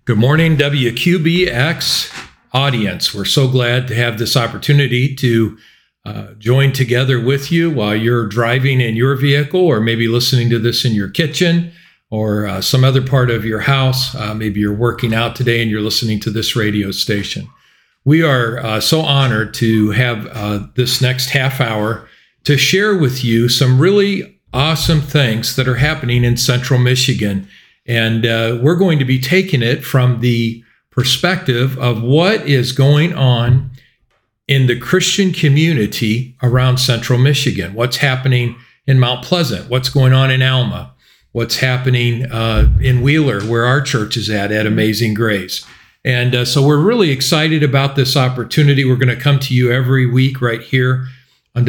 Good morning, WQBX audience. We're so glad to have this opportunity to join together with you while you're driving in your vehicle, or maybe listening to this in your kitchen or some other part of your house. Maybe you're working out today and you're listening to this radio station. We are so honored to have this next half hour to share with you some really awesome things that are happening in Central Michigan. And we're going to be taking it from the perspective of what is going on in the Christian community around Central Michigan. What's happening in Mount Pleasant? What's going on in Alma? What's happening in Wheeler, where our church is at Amazing Grace? And so we're really excited about this opportunity. We're going to come to you every week right here on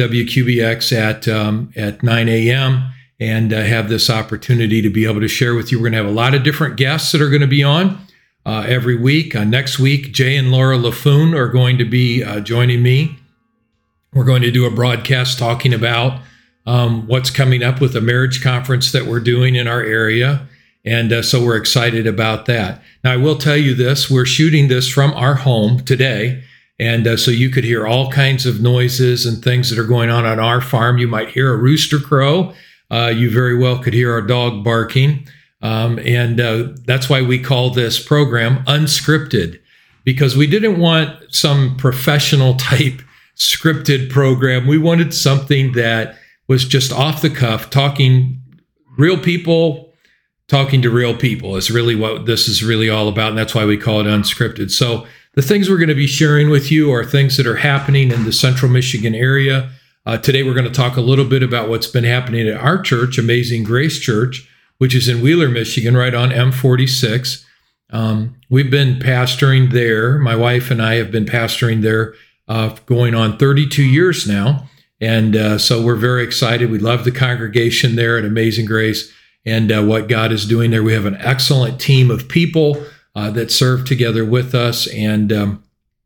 WQBX at 9 a.m. and have this opportunity to be able to share with you. We're going to have a lot of different guests that are going to be on every week. Next week, Jay and Laura LaFoon are going to be joining me. We're going to do a broadcast talking about what's coming up with a marriage conference that we're doing in our area. And so we're excited about that. Now, I will tell you this, we're shooting this from our home today. And so you could hear all kinds of noises and things that are going on our farm. You might hear a rooster crow. You very well could hear our dog barking. And that's why we call this program Unscripted, because we didn't want some professional type scripted program. We wanted something that was just off the cuff, talking real people, talking to real people is really what this is really all about. And that's why we call it Unscripted. So the things we're going to be sharing with you are things that are happening in the Central Michigan area. Today, we're going to talk a little bit about what's been happening at our church, Amazing Grace Church, which is in Wheeler, Michigan, right on M46. We've been pastoring there. My wife and I have been pastoring there going on 32 years now. And so we're very excited. We love the congregation there at Amazing Grace and what God is doing there. We have an excellent team of people that serve together with us. And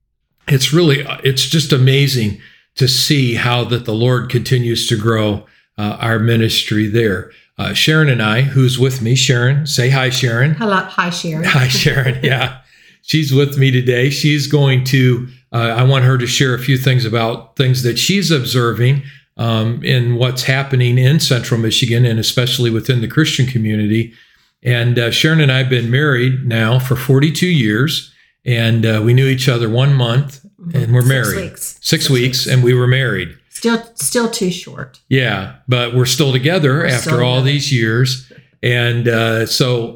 it's just amazing to see how that the Lord continues to grow our ministry there. Sharon and I, who's with me, Sharon, say hi, Sharon. Hello. Hi, Sharon. Hi, Sharon. Yeah, she's with me today. She's going to, I want her to share a few things about things that she's observing in what's happening in Central Michigan, and especially within the Christian community. And Sharon and I have been married now for 42 years, and we knew each other 1 month. And we're married. 6 weeks, and we were married. Still too short. Yeah, but we're still together after all these years, and so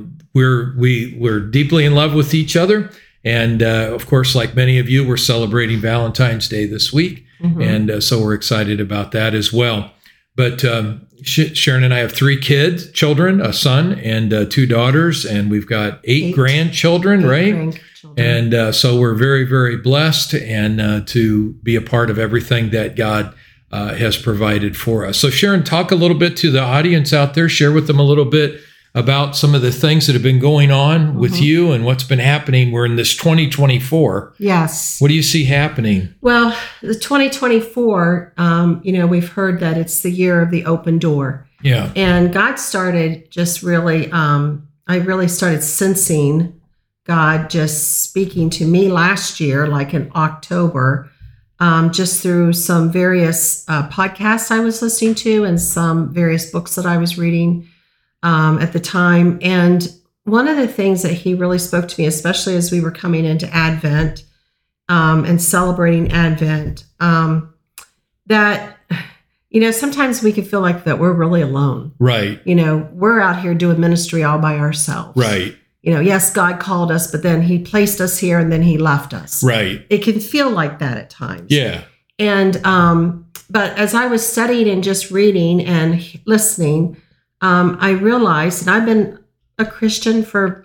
we're deeply in love with each other. And of course, like many of you, we're celebrating Valentine's Day this week, and so we're excited about that as well. But Sharon and I have 3 children, a son and 2 daughters, and we've got 8 grandchildren, right? And so we're very, very blessed and to be a part of everything that God has provided for us. So Sharon, talk a little bit to the audience out there, share with them a little bit about some of the things that have been going on with you and what's been happening. We're in this 2024. Yes. What do you see happening? Well, the 2024, we've heard that it's the year of the open door. Yeah. And God started just really, I really started sensing God just speaking to me last year, like in October, just through some various podcasts I was listening to and some various books that I was reading at the time. And one of the things that he really spoke to me, especially as we were coming into Advent and celebrating Advent, that, sometimes we could feel like that we're really alone. Right. We're out here doing ministry all by ourselves. Right. Yes, God called us, but then he placed us here and then he left us. Right. It can feel like that at times. Yeah. And, but as I was studying and just reading and listening, I realized, and I've been a Christian for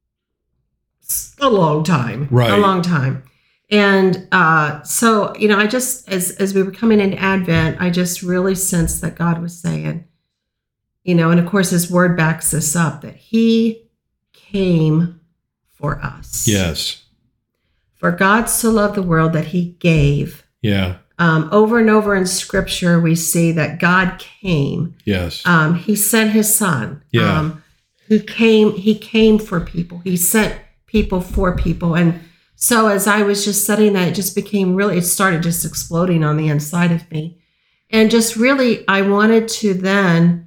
a long time. Right. A long time. And so, I just, as we were coming into Advent, I just really sensed that God was saying, and of course his word backs this up, that he came for us. Yes. For God so loved the world that he gave. Yeah. Over and over in scripture, we see that God came. Yes. He sent his son. Yeah. He came for people. He sent people for people. And so as I was just studying that, it just became really, it started just exploding on the inside of me. And just really, I wanted to then,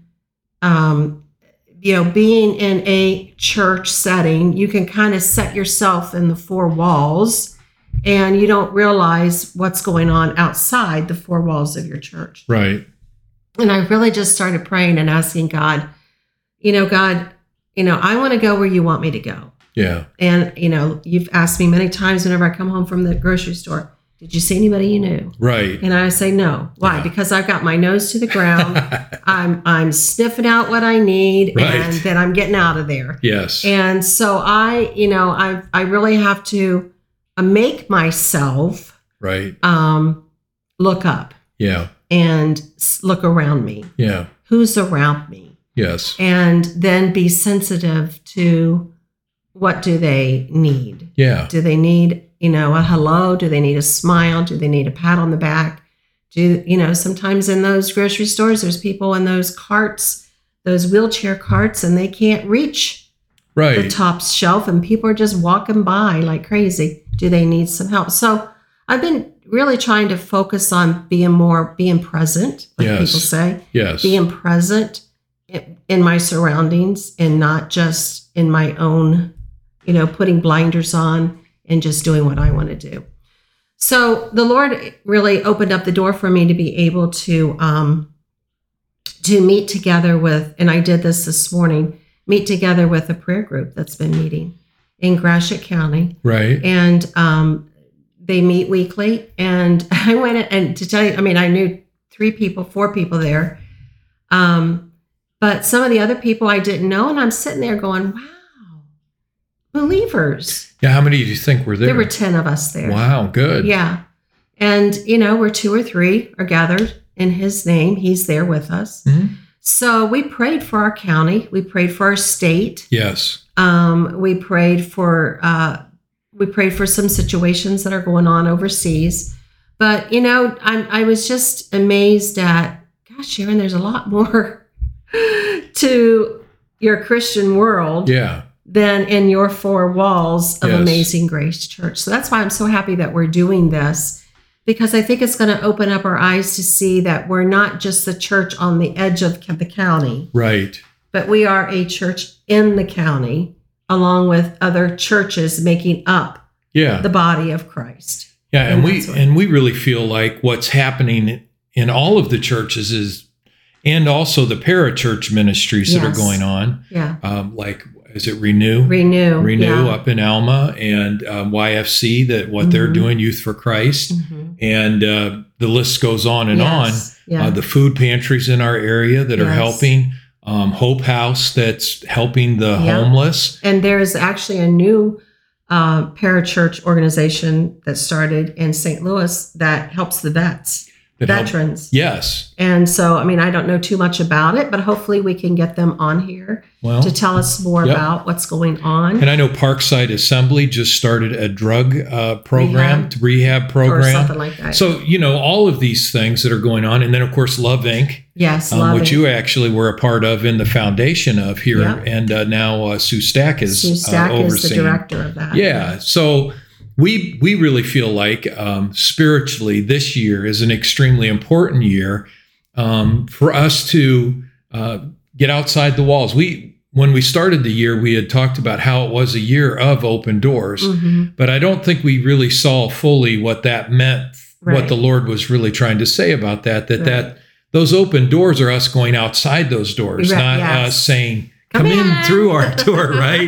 being in a church setting, you can kind of set yourself in the four walls and you don't realize what's going on outside the four walls of your church. Right. And I really just started praying and asking God, God, I want to go where you want me to go. Yeah. And, you've asked me many times whenever I come home from the grocery store, did you see anybody you knew? Right. And I say no. Why? Yeah. Because I've got my nose to the ground. I'm sniffing out what I need, Right. and then I'm getting out of there. Yes. And so I really have to make myself Right. look up Yeah. and look around me. Yeah. Who's around me? Yes. And then be sensitive to what do they need? Yeah. Do they need, a hello? Do they need a smile? Do they need a pat on the back? Sometimes in those grocery stores, there's people in those carts, those wheelchair carts, and they can't reach the Right. top shelf, and people are just walking by like crazy. Do they need some help? So I've been really trying to focus on being present, like Yes. people say, Yes. being present in my surroundings and not just in my own, putting blinders on and just doing what I want to do. So the Lord really opened up the door for me to be able to meet together with, and I did this morning, meet together with a prayer group that's been meeting in Gratiot County. Right. And they meet weekly. And I went, and to tell you, I knew 4 people there. But some of the other people I didn't know. And I'm sitting there going, wow, believers. Yeah. How many do you think were there? There were 10 of us there. Wow. Good. Yeah. And, where 2 or 3 are gathered in his name, he's there with us. Mhm. So we prayed for our county. We prayed for our state. Yes. We prayed for some situations that are going on overseas. But, I was just amazed at, gosh, Sharon, there's a lot more to your Christian world Yeah. than in your 4 walls of Yes. Amazing Grace Church. So that's why I'm so happy that we're doing this, because I think it's going to open up our eyes to see that we're not just the church on the edge of the county, Right. but we are a church in the county along with other churches making up Yeah. the body of Christ. Yeah. And that's what- we really feel like what's happening in all of the churches is, and also the parachurch ministries that are Yes. going on. Yeah. Like, is it Renew? Renew. Yeah. Up in Alma, and YFC, that what they're Mhm. doing, Youth for Christ. Mhm. And the list goes on and Yes. on. Yeah. The food pantries in our area that are Yes. helping. Hope House that's helping the Yeah. homeless. And there is actually a new parachurch organization that started in St. Louis that helps the veterans. Yes. And so, I don't know too much about it, but hopefully we can get them on here Well, to tell us more Yep. about what's going on. and I know Parkside Assembly just started a drug rehab or program. something like that. So, all of these things that are going on. And then, of course, Love Inc., yes, which you actually were a part of in the foundation of here. Yeah. And now Sue Stack is Sue Stack is the overseeing. director of that. Yeah. So we really feel like spiritually this year is an extremely important year for us to get outside the walls. When we started the year, we had talked about how it was a year of open doors, Mhm. but I don't think we really saw fully what that meant, what Right. the Lord was really trying to say about that Right. those open doors are us going outside those doors, Right, not yes. us saying, come in in." through our door, right?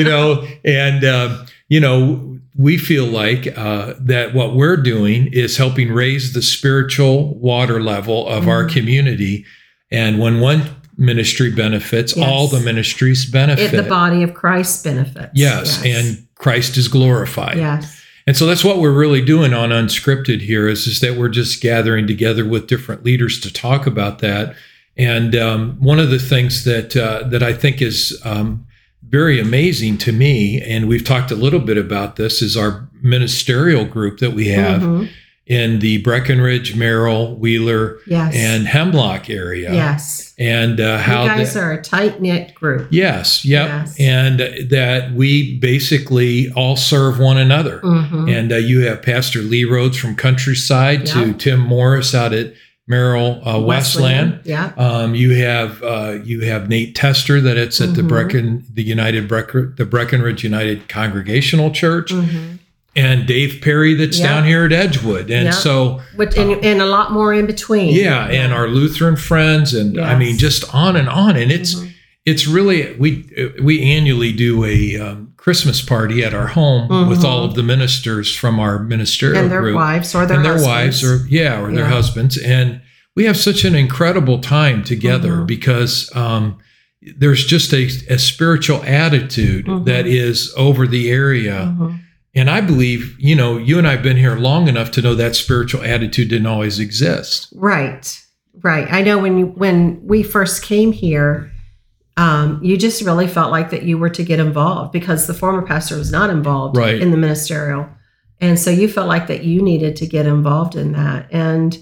We feel like that what we're doing is helping raise the spiritual water level of our community. And when one ministry benefits, Yes. all the ministries benefit. The body of Christ benefits. Yes, and Christ is glorified. yes. And so that's what we're really doing on Unscripted here is that we're just gathering together with different leaders to talk about that. And one of the things that I think is very amazing to me, and we've talked a little bit about this, is our ministerial group that we have. Mhm. in the Breckenridge, Merrill, Wheeler, Yes. and Hemlock area. Yes. And how you guys are a tight-knit group. Yes. Yep. Yes. And that we basically all serve one another. Mhm. And you have Pastor Lee Rhodes from Countryside to Yep. Tim Morris out at Merrill Westland. Yeah. You have Nate Tester that it's at Mhm. the Breckenridge United Congregational Church, Mhm. and Dave Perry that's Yeah. down here at Edgewood, and Yeah. so And a lot more in between. yeah, and our Lutheran friends, and I Yes. mean just on, and it's really we annually do a Christmas party at our home with all of the ministers from our ministerial and their group. wives or their And their husbands. wives or their Yeah. husbands, and we have such an incredible time together because there's just a spiritual attitude that is over the area. Mhm. And I believe, you and I have been here long enough to know that spiritual attitude didn't always exist. Right. I know when we first came here, you just really felt like that you were to get involved because the former pastor was not involved Right. in the ministerial. And so you felt like that you needed to get involved in that. And,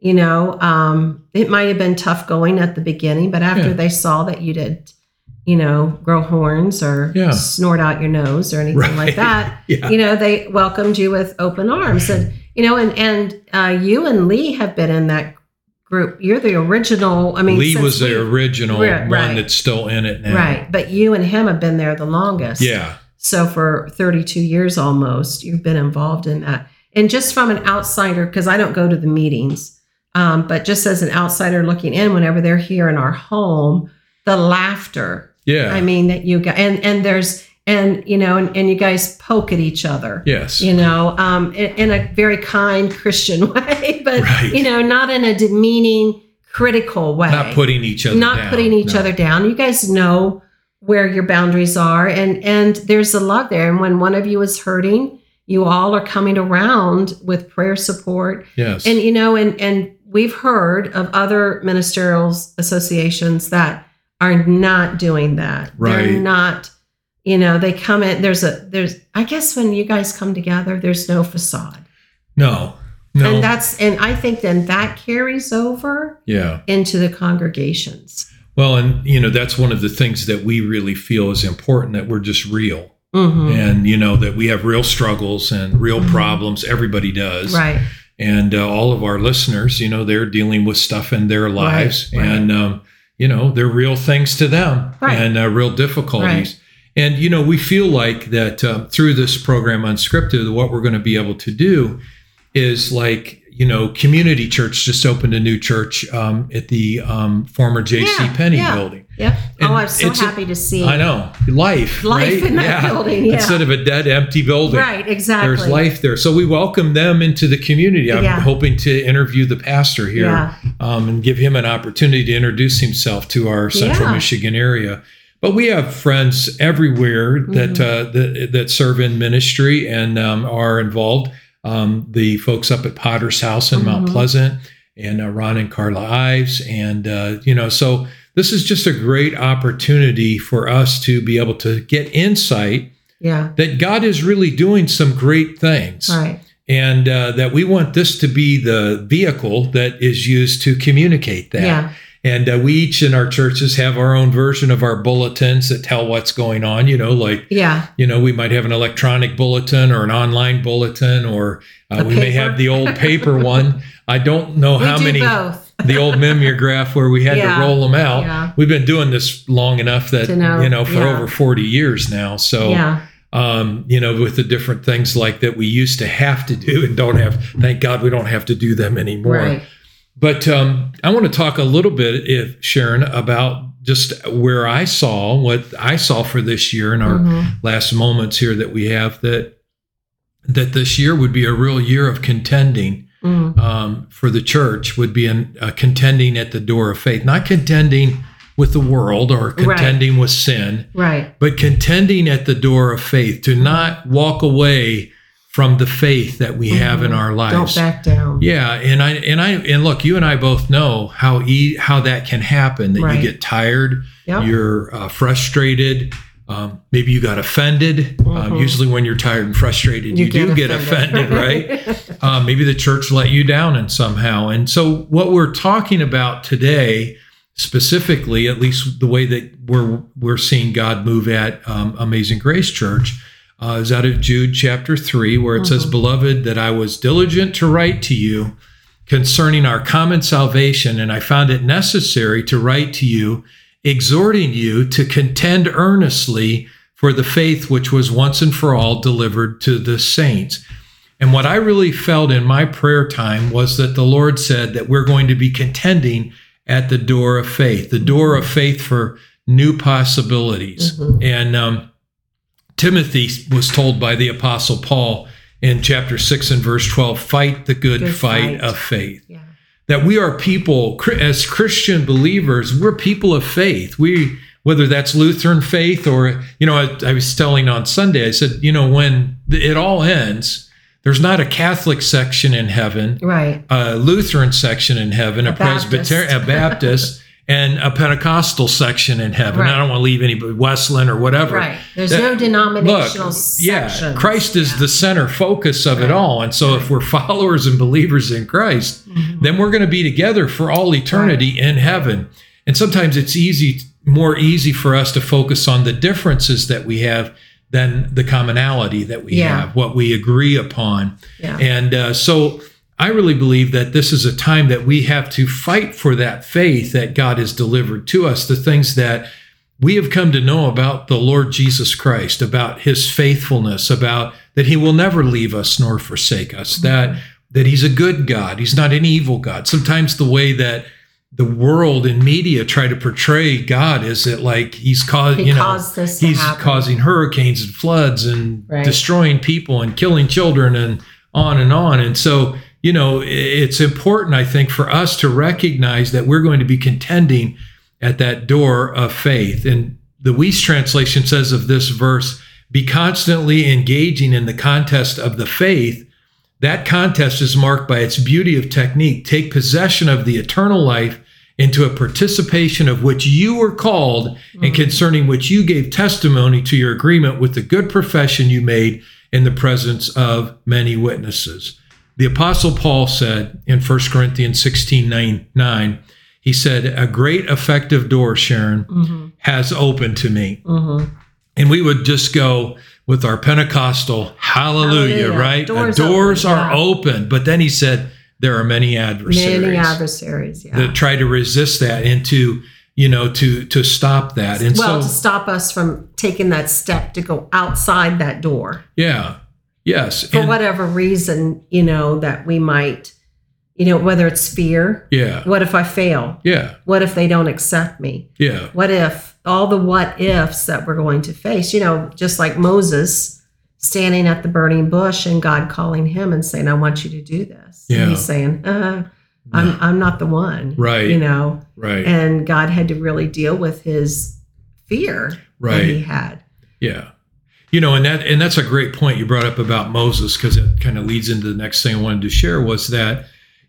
it might have been tough going at the beginning, but after Yeah. they saw that you did, grow horns or Yeah. snort out your nose or anything Right. like that, Yeah. they welcomed you with open arms. And, you and Lee have been in that group. You're the original. I mean, Lee since was the original Right. one that's still in it now. Right. But you and him have been there the longest. Yeah. So for 32 years almost, you've been involved in that. And just from an outsider, because I don't go to the meetings, but just as an outsider looking in, whenever they're here in our home, the laughter. Yeah. I mean, that you got, and you guys poke at each other. Yes. In a very kind Christian way, but, Right. Not in a demeaning, critical way. Not putting each other down. Putting each No. other down. You guys know where your boundaries are, and there's a love there. And when one of you is hurting, you all are coming around with prayer support. Yes. And and we've heard of other ministerial associations that are not doing that. Right. They're not. They come in. There's I guess when you guys come together, there's no facade. No. And I think then that carries over Yeah. into the congregations. Well, and that's one of the things that we really feel is important, that we're just real. Mm-hmm. And that we have real struggles and real problems. Everybody does. Right. And all of our listeners, they're dealing with stuff in their lives, Right. and they're real things to them, Right. and real difficulties. Right. And we feel like that through this program Unscripted, what we're going to be able to do is Community Church just opened a new church at the former J.C. Penney building. Yeah. And I'm so happy to see. I know. Life right? in that building. Yeah. Instead of a dead, empty building. Right, exactly. There's life there. So we welcome them into the community. I'm hoping to interview the pastor here and give him an opportunity to introduce himself to our Central Michigan area. But we have friends everywhere that serve in ministry and are involved. The folks up at Potter's House in Mount Pleasant, and Ron and Carla Ives. And, so this is just a great opportunity for us to be able to get insight that God is really doing some great things. Right. And that we want this to be the vehicle that is used to communicate that. Yeah. And we each in our churches have our own version of our bulletins that tell what's going on, we might have an electronic bulletin or an online bulletin, or we may have the old paper one. I don't know how many, both. the old mimeograph where we had to roll them out. Yeah. We've been doing this long enough that, for over 40 years now. So, with the different things like that we used to have to do and don't have, thank God we don't have to do them anymore. Right. But I want to talk a little bit, Sharon, about just what I saw for this year in our last moments here that we have, that this year would be a real year of contending for the church, would be a contending at the door of faith, not contending with the world or contending with sin, but contending at the door of faith, to not walk away from the faith that we have in our lives. Don't back down. Yeah, and look, you and I both know how that can happen. That you get tired, you're frustrated, Maybe you got offended. Usually when you're tired and frustrated, you do get offended, right? Maybe the church let you down in somehow. And so what we're talking about today, specifically, at least the way that we're seeing God move at Amazing Grace Church, is out of Jude chapter 3, where it says, "Beloved, that I was diligent to write to you concerning our common salvation, and I found it necessary to write to you, exhorting you to contend earnestly for the faith which was once and for all delivered to the saints." And what I really felt in my prayer time was that the Lord said that we're going to be contending at the door of faith for new possibilities. And Timothy was told by the Apostle Paul in chapter 6 and verse 12, "Fight the good fight of faith." Yeah. That we are people, as Christian believers, we're people of faith. Whether that's Lutheran faith or, I was telling on Sunday, I said, when it all ends, there's not a Catholic section in heaven, right? A Lutheran section in heaven, a Presbyterian, a Baptist, and a Pentecostal section in heaven. Right. I don't want to leave anybody, Wesleyan or whatever. Right. There's no denominational section. Yeah, Christ is the center focus of it all. And so if we're followers and believers in Christ, then we're going to be together for all eternity in heaven. And sometimes it's more easy for us to focus on the differences that we have than the commonality that we have, what we agree upon. Yeah. And so I really believe that this is a time that we have to fight for that faith that God has delivered to us, the things that we have come to know about the Lord Jesus Christ, about his faithfulness, about that he will never leave us nor forsake us, that he's a good God. He's not an evil God. Sometimes the way that the world and media try to portray God is that like he's causing hurricanes and floods and destroying people and killing children and on and on. And so, it's important, I think, for us to recognize that we're going to be contending at that door of faith. And the Weiss translation says of this verse, "Be constantly engaging in the contest of the faith. That contest is marked by its beauty of technique. Take possession of the eternal life into a participation of which you were called and concerning which you gave testimony to your agreement with the good profession you made in the presence of many witnesses." The Apostle Paul said in 1 Corinthians 16:9, he said, "A great effective door, Sharon, has opened to me." And we would just go with our Pentecostal hallelujah, right? Doors are open. But then he said, there are many adversaries. That try to resist that and to stop that. And to stop us from taking that step to go outside that door. Yeah. Yes. For whatever reason, that we might, whether it's fear. Yeah. What if I fail? Yeah. What if they don't accept me? Yeah. What if all the what ifs that we're going to face, just like Moses standing at the burning bush and God calling him and saying, "I want you to do this." Yeah. And he's saying, I'm not the one. Right. Right. And God had to really deal with his fear that he had. Yeah. And that's a great point you brought up about Moses, because it kind of leads into the next thing I wanted to share was that,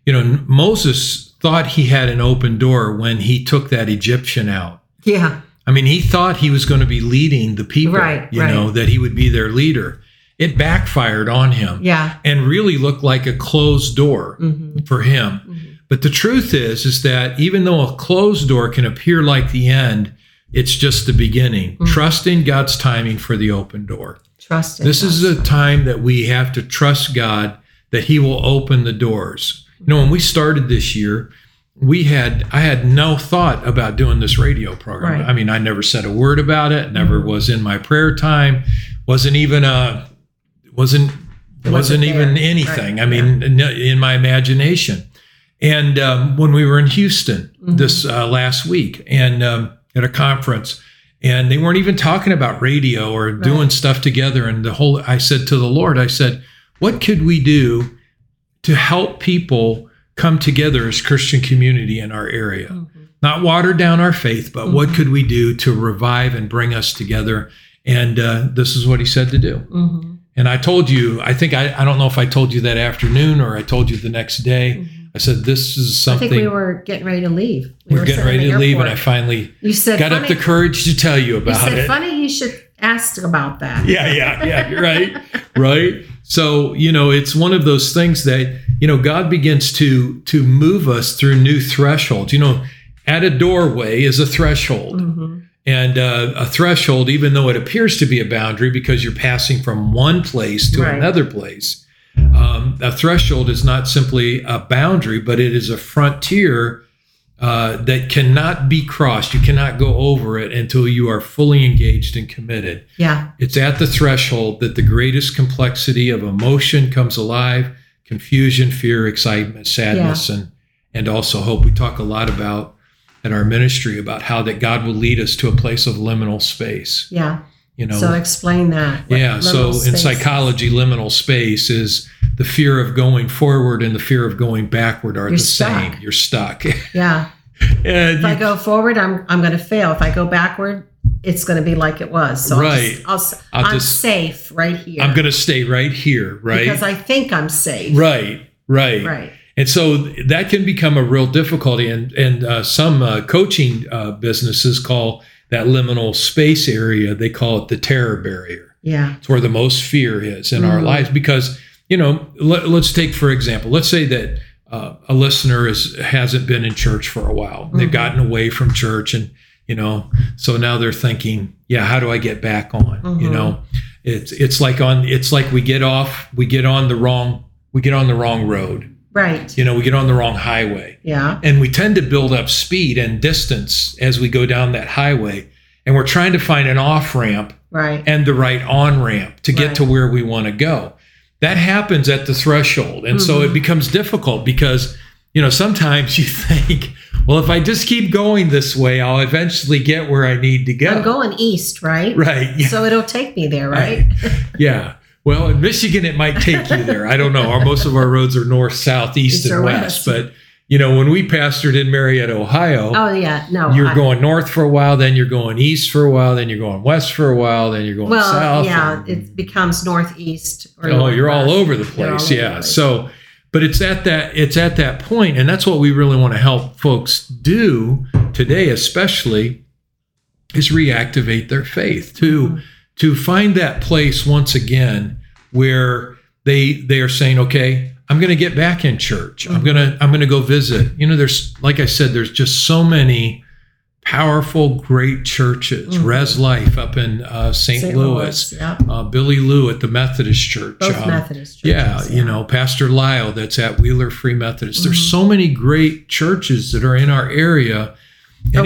Moses thought he had an open door when he took that Egyptian out. Yeah. I mean, he thought he was going to be leading the people, that he would be their leader. It backfired on him. Yeah. And really looked like a closed door for him. But the truth is that even though a closed door can appear like the end, it's just the beginning. Trust in God's timing for the open door. This is a time that we have to trust God that he will open the doors. When we started this year, I had no thought about doing this radio program. Right. I mean, I never said a word about it, never was in my prayer time, wasn't even anything. Right. I mean, in my imagination. And when we were in Houston this last week and at a conference, and they weren't even talking about radio or doing stuff together. And I said to the Lord, what could we do to help people come together as Christian community in our area? Not water down our faith, but what could we do to revive and bring us together? And this is what he said to do. And I told you, I don't know if I told you that afternoon or I told you the next day. I said, this is something. I think we were getting ready to leave. We were getting ready to leave, and I finally got up the courage to tell you about it. You said, funny you should asked about that. Yeah. You're right. Right. So, it's one of those things that, God begins to move us through new thresholds. At a doorway is a threshold. Mm-hmm. And a threshold, even though it appears to be a boundary because you're passing from one place to another place, a threshold is not simply a boundary, but it is a frontier that cannot be crossed. You cannot go over it until you are fully engaged and committed. Yeah. It's at the threshold that the greatest complexity of emotion comes alive: confusion, fear, excitement, sadness, and also hope. We talk a lot about at our ministry about how that God will lead us to a place of liminal space. Yeah. So explain that. So in psychology, liminal space is the fear of going forward and the fear of going backward are the same. You're stuck. Yeah. And if I go forward, I'm going to fail. If I go backward, it's going to be like it was. So I'm safe right here. I'm going to stay right here, right? Because I think I'm safe. Right. And so that can become a real difficulty. And some coaching businesses call that liminal space area, they call it the terror barrier. Yeah. It's where the most fear is in our lives. Because, let's take, for example, let's say that a listener hasn't been in church for a while. They've gotten away from church and, so now they're thinking, how do I get back on? It's like we get on the wrong road. Right. We get on the wrong highway. Yeah. And we tend to build up speed and distance as we go down that highway. And we're trying to find an off-ramp and the right on-ramp to get to where we want to go. That happens at the threshold. And so it becomes difficult because, sometimes you think, well, if I just keep going this way, I'll eventually get where I need to go. I'm going east, right? Right. Yeah. So it'll take me there, right? Yeah. Well, in Michigan, it might take you there. I don't know. Most of our roads are north, south, east, and west. But, when we pastored in Marietta, Ohio. Oh, yeah. No. You're going north for a while, then you're going east for a while, then you're going west for a while, then you're going south. Yeah, it becomes northeast. You're all over the place. Yeah. So, but it's at that point, and that's what we really want to help folks do today, especially, is reactivate their faith to find that place once again where they are saying, okay, I'm going to get back in church. I'm going to go visit. There's, like I said, there's just so many powerful, great churches. Res Life up in St. Louis. Billy Lou at the Methodist Church. Both Methodist churches. Yeah, Pastor Lyle that's at Wheeler Free Methodist. There's so many great churches that are in our area. And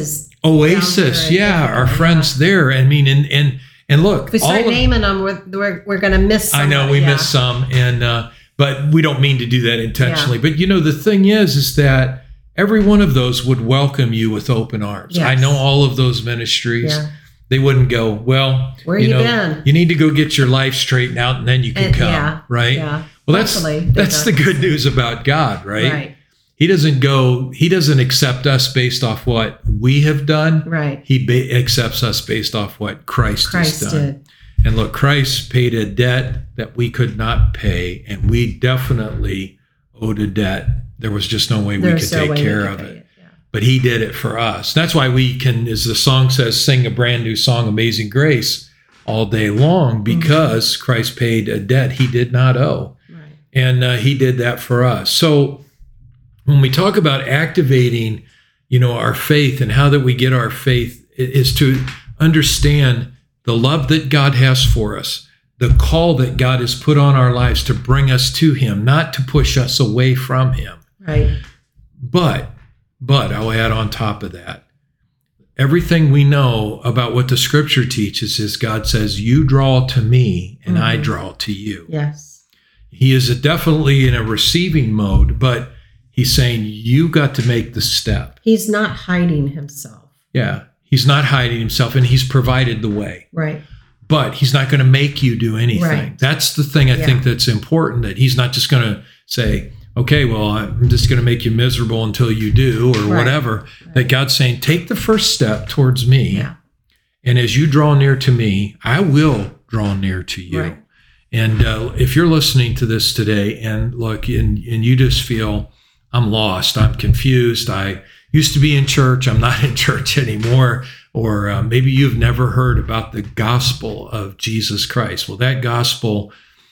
Oasis. Yeah, our friends there. I mean, and look, if we start naming them, we're going to miss some. I know we missed some, and but we don't mean to do that intentionally. But the thing is that every one of those would welcome you with open arms. Yes. I know all of those ministries. Yeah. They wouldn't go, well, where you been? You need to go get your life straightened out, and then you can come, right? Yeah. Well, that's the good news about God, right? Right. He doesn't accept us based off what we have done. Right. He accepts us based off what Christ has done. Did. And look, Christ paid a debt that we could not pay, and we definitely owed a debt. There was just no way we could take care of it. Yeah. But he did it for us. That's why we can, as the song says, sing a brand new song, Amazing Grace, all day long, because Christ paid a debt he did not owe. Right. And he did that for us. So when we talk about activating, our faith and how that we get our faith is to understand the love that God has for us, the call that God has put on our lives to bring us to him, not to push us away from him. Right. But I'll add on top of that, everything we know about what the scripture teaches is God says, you draw to me and I draw to you. Yes. He is definitely in a receiving mode, but he's saying you got to make the step. He's not hiding himself. Yeah. He's not hiding himself, and he's provided the way. Right. But he's not going to make you do anything. Right. That's the thing I think that's important, that he's not just going to say, okay, well, I'm just going to make you miserable until you do or whatever. Right. That God's saying, take the first step towards me. Yeah. And as you draw near to me, I will draw near to you. Right. And if you're listening to this today and look, and you just feel, I'm lost, I'm confused, used to be in church, I'm not in church anymore, or maybe you've never heard about the gospel of Jesus Christ. Well, that gospel,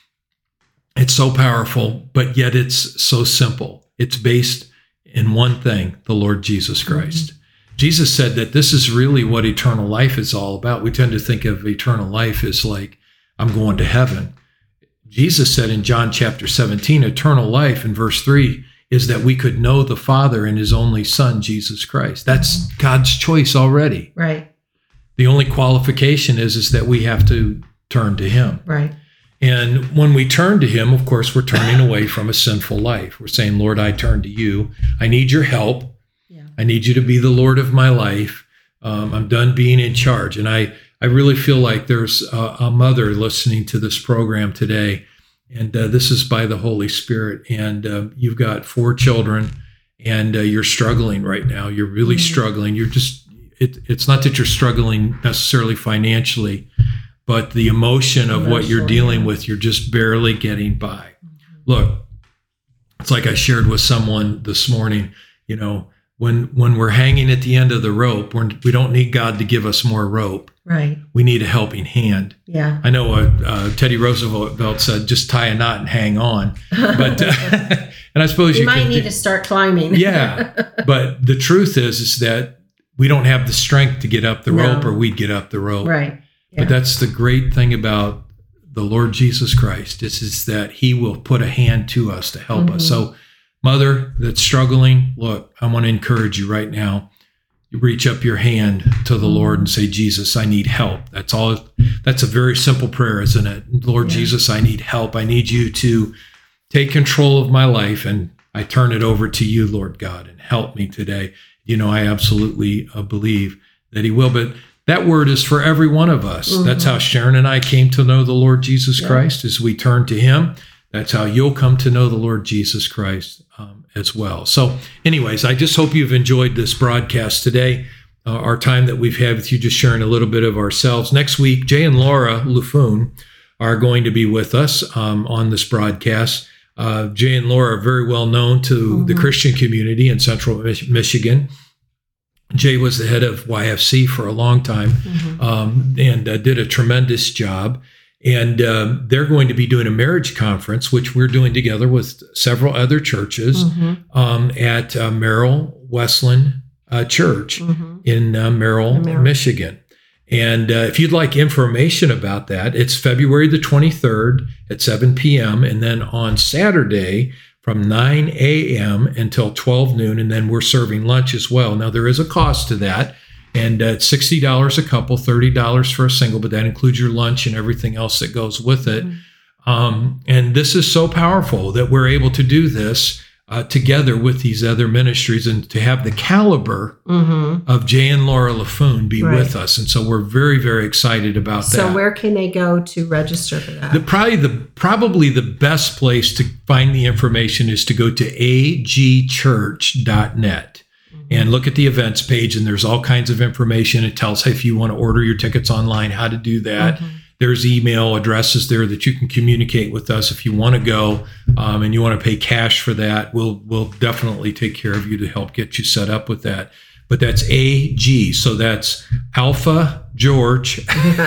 it's so powerful, but yet it's so simple. It's based in one thing, the Lord Jesus Christ. Mm-hmm. Jesus said that this is really what eternal life is all about. We tend to think of eternal life as like, I'm going to heaven. Jesus said in John chapter 17, eternal life in verse 3 is that we could know the Father and his only Son, Jesus Christ. That's God's choice already. Right. The only qualification is that we have to turn to him. Right. And when we turn to him, of course, we're turning away from a sinful life. We're saying, Lord, I turn to you. I need your help. Yeah. I need you to be the Lord of my life. I'm done being in charge. And I really feel like there's a mother listening to this program today, and this is by the Holy Spirit. And you've got 4 children, and you're struggling right now. You're really struggling. You're just, it's not that you're struggling necessarily financially, but the emotion of what you're dealing with, you're just barely getting by. Look, it's like I shared with someone this morning, you know, when we're hanging at the end of the rope, we don't need God to give us more rope. Right. We need a helping hand. Yeah. I know Teddy Roosevelt said, just tie a knot and hang on. But and I suppose you might need to start climbing. Yeah. But the truth is that we don't have the strength to get up the rope, or we'd get up the rope. Right. Yeah. But that's the great thing about the Lord Jesus Christ is that he will put a hand to us to help us. So, mother that's struggling, look, I want to encourage you right now. You reach up your hand to the Lord and say, Jesus, I need help. That's all. That's a very simple prayer, isn't it? Lord Jesus, I need help. I need you to take control of my life, and I turn it over to you, Lord God, and help me today. You know, I absolutely believe that he will. But that word is for every one of us. That's how Sharon and I came to know the Lord Jesus Christ, as we turn to him. That's how you'll come to know the Lord Jesus Christ as well. So anyways, I just hope you've enjoyed this broadcast today, our time that we've had with you, just sharing a little bit of ourselves. Next week, Jay and Laura Luffoon are going to be with us on this broadcast. Jay and Laura are very well known to the Christian community in Central Michigan. Jay was the head of YFC for a long time and did a tremendous job. And they're going to be doing a marriage conference, which we're doing together with several other churches at Merrill Wesleyan Church in Merrill, Michigan. And if you'd like information about that, it's February the 23rd at 7 p.m. And then on Saturday from 9 a.m. until 12 noon. And then we're serving lunch as well. Now, there is a cost to that. And it's $60 a couple, $30 for a single, but that includes your lunch and everything else that goes with it. And this is so powerful that we're able to do this together with these other ministries, and to have the caliber of Jay and Laura Luffoon be with us. And so we're very, very excited about that. So where can they go to register for that? Probably the best place to find the information is to go to agchurch.net. And look at the events page, and there's all kinds of information. It tells, hey, if you want to order your tickets online, how to do that. There's email addresses there that you can communicate with us if you want to go, and you want to pay cash for that. We'll definitely take care of you to help get you set up with that. But that's AG, so that's Alpha George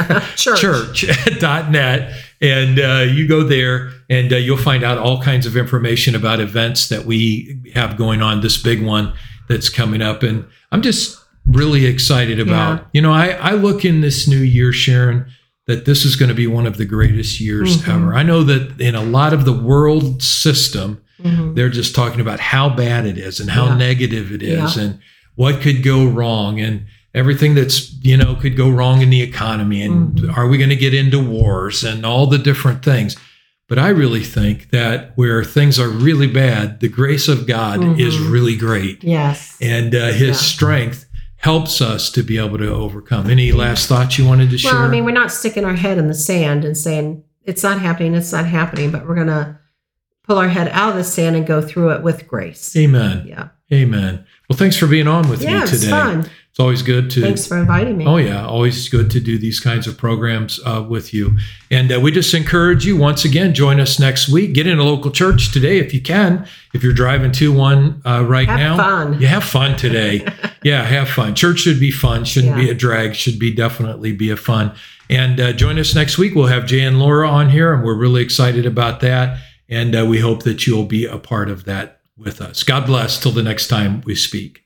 Church.net. And you go there, and you'll find out all kinds of information about events that we have going on, this big one that's coming up. And I'm just really excited about, I look in this new year, Sharon, that this is going to be one of the greatest years ever. I know that in a lot of the world system, they're just talking about how bad it is and how negative it is and what could go wrong and everything that's, could go wrong in the economy. And are we going to get into wars and all the different things? But I really think that where things are really bad, the grace of God is really great. Yes. And his strength helps us to be able to overcome. Any last thoughts you wanted to share? Well, I mean, we're not sticking our head in the sand and saying, it's not happening, but we're going to pull our head out of the sand and go through it with grace. Amen. Yeah. Amen. Well, thanks for being on with me today. It's fun. It's always good to. Thanks for inviting me. Oh, yeah. Always good to do these kinds of programs with you. And we just encourage you, once again, join us next week. Get in a local church today if you can. If you're driving to one right now. Have fun. Yeah, have fun today. Yeah, have fun. Church should be fun. Shouldn't be a drag. Should be definitely be a fun. And join us next week. We'll have Jay and Laura on here, and we're really excited about that. And we hope that you'll be a part of that with us. God bless till the next time we speak.